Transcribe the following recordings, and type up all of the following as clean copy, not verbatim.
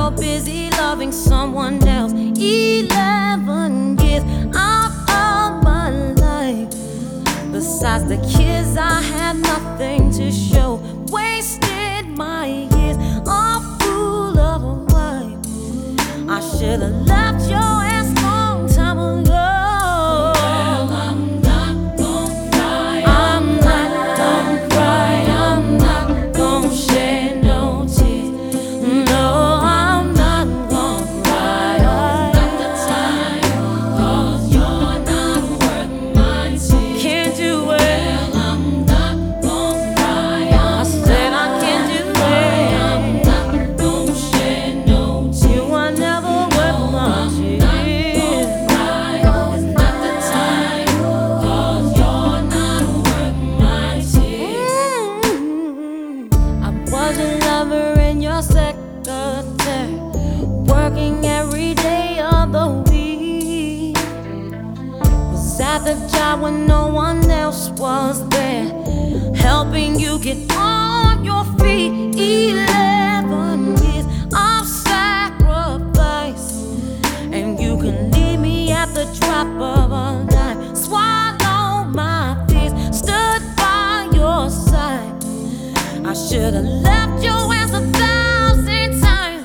you're busy loving someone else. 11 years out of my life. Besides the kids, I had nothing to show. Wasted my years, a fool of a wife. I should have left your ass long time ago. Well, I'm not gonna cry. I'm not gonna cry. I'm not gonna shed no tears. No, I'm not gonna cry. Not the time, 'cause you're not worth my tears. Can't do it. Well, I'm not gonna cry. I said I can't do it. I'm not gonna shed no tears. You are never worth my tears. It's not the time, 'cause you're not worth my tears. I was a lover and your secretary, working every day of the week. Was at the job when no one else was there, helping you get on your feet. 11 years of sacrifice, and you can leave me at the drop of a dime. Swallow my fears, stood by your side. I should have left your ass 1,000 times.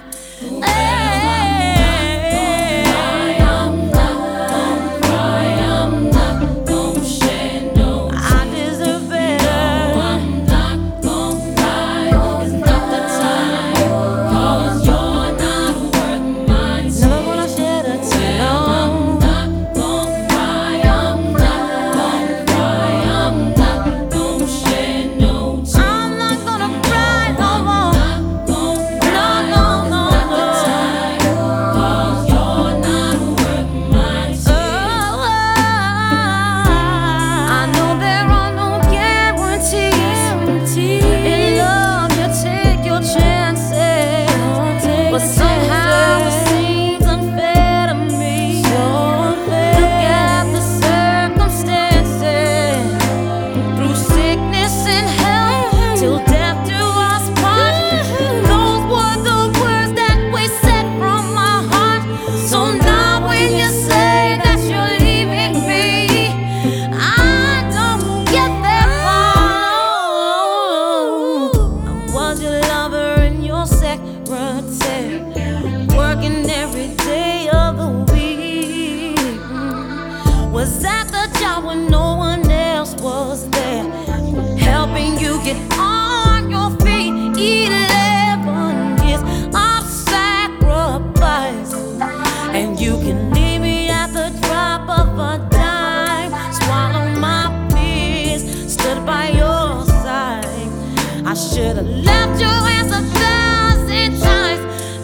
I'm not gonna cry. I'm not gonna shed no tears. I deserve better. I'm not gonna cry. It's not the time, 'cause you're not worth my tears. Never gonna shed a tear. I'm not gonna cry. I'm not gonna cry. I'm not gonna shed no tears. I'm not gonna cry no more. No, no, no, no. 'Cause you're not worth my tears. I know there are no guarantees. In love, you take your chances, but somehow it seems unfair to me. Look at the circumstances, through sickness and health, till death do us part. Those were the words that we said from my heart. So now when you say that you're leaving me, I don't get that far. I was your lover and your secretary, working every day of the week. Was at the job when no one else was there, helping you get on your feet. 11 years of sacrifice, and you can leave me at the drop of a dime. Swallow my fears, stood by your side. I should have left your ass 1,000 times.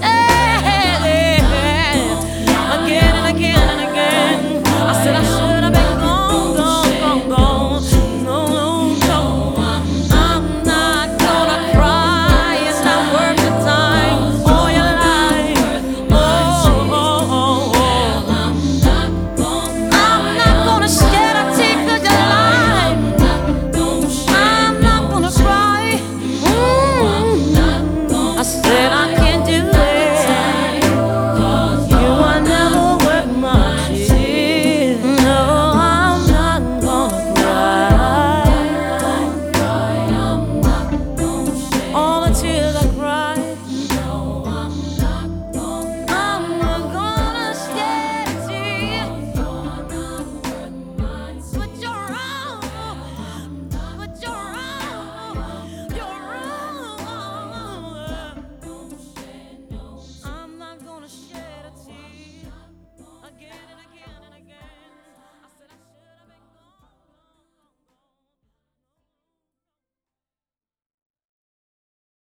Again and again and again. I said I should have been gone, gone, gone, gone. No, no, no. I'm not gonna cry. It's not worth the time or your life. Oh, oh, oh, oh. I'm not gonna I'm not gonna shed a tear 'cause you're alive. I'm not gonna cry. I said I can't do it. You are never worth my tears. No, I'm not gonna cry. All the tears I cry.